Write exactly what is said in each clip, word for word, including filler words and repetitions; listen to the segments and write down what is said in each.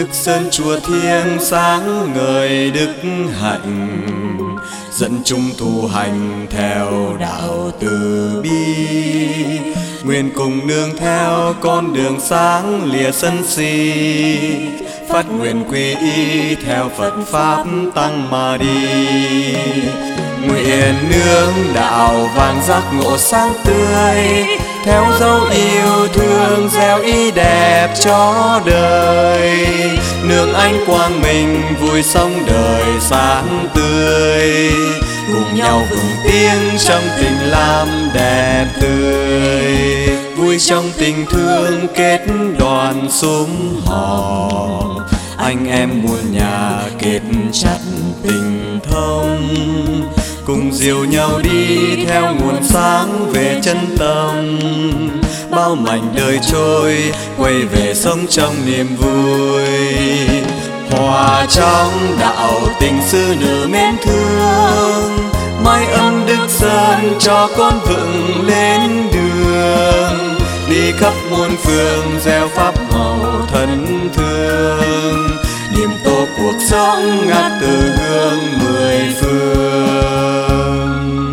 Đức Sơn Chùa Thiêng sáng ngời đức hạnh, dẫn chúng tu hành theo đạo từ bi. Nguyện cùng nương theo con đường sáng lìa sân si, phát nguyện quy y theo Phật Pháp tăng mà đi. Nguyện nương đạo vàng giác ngộ sáng tươi, theo dấu yêu thương gieo ý đẹp cho đời. Nương ánh quang minh vui sống đời sáng tươi, cùng nhau vững tiếng trong tình lam đẹp tươi. Vui trong tình thương kết đoàn sum họp, anh em muôn nhà kết chặt tình thông. Cùng dìu nhau đi theo nguồn sáng về chân tâm, bao mảnh đời trôi quay về sống trong niềm vui. Hòa trong đạo tình sư nữ mến thương, mái ấm Đức Sơn cho con vững lên đường. Đi khắp muôn phương gieo pháp màu thân thương, niềm tô cuộc sống ngát từ hương mười phương.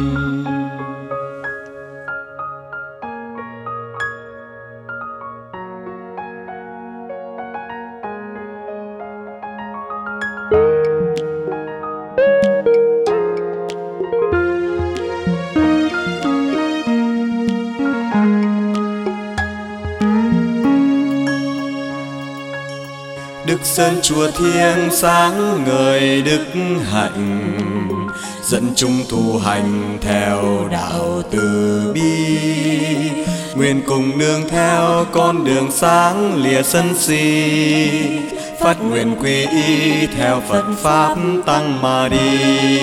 Đức Sơn Chùa Thiêng sáng ngời đức hạnh, dẫn chúng tu hành theo đạo từ bi. Nguyện cùng nương theo con đường sáng lìa sân si, phát nguyện quy y theo Phật Pháp tăng mà đi.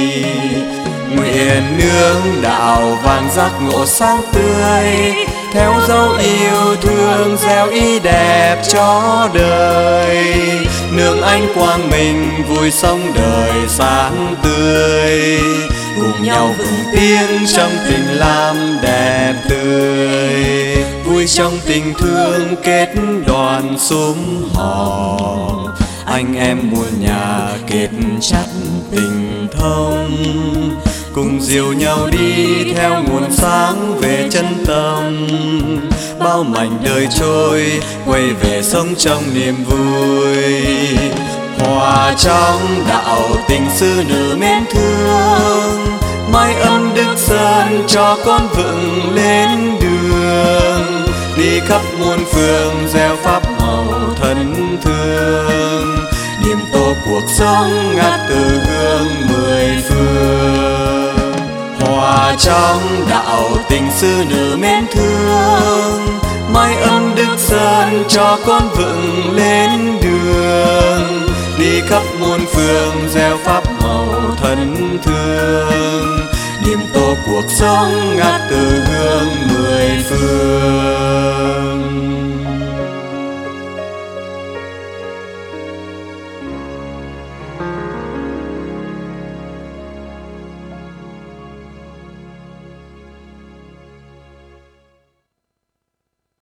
Nguyện nương đạo vàng giác ngộ sáng tươi, theo dấu yêu thương gieo ý đẹp cho đời. Nương ánh quang minh vui sống đời sáng tươi, cùng nhau vững tiếng trong tình lam đẹp tươi. Vui trong tình thương kết đoàn sum họp, anh em muôn nhà kết chặt tình thông. Cùng dìu nhau đi theo nguồn sáng về chân tâm, bao mảnh đời trôi quay về sống trong niềm vui. Hòa trong đạo tình sư nữ mến thương, mái ấm Đức Sơn cho con vững lên đường. Đi khắp muôn phương gieo pháp màu thân thương, niềm tô cuộc sống ngát từ hương mười phương. Hòa trong đạo tình sư nữ mến thương, mái ấm Đức Sơn cho con vững lên đường. Đi khắp muôn phương gieo pháp màu thân thương, niềm tô cuộc sống ngát từ hương mười phương.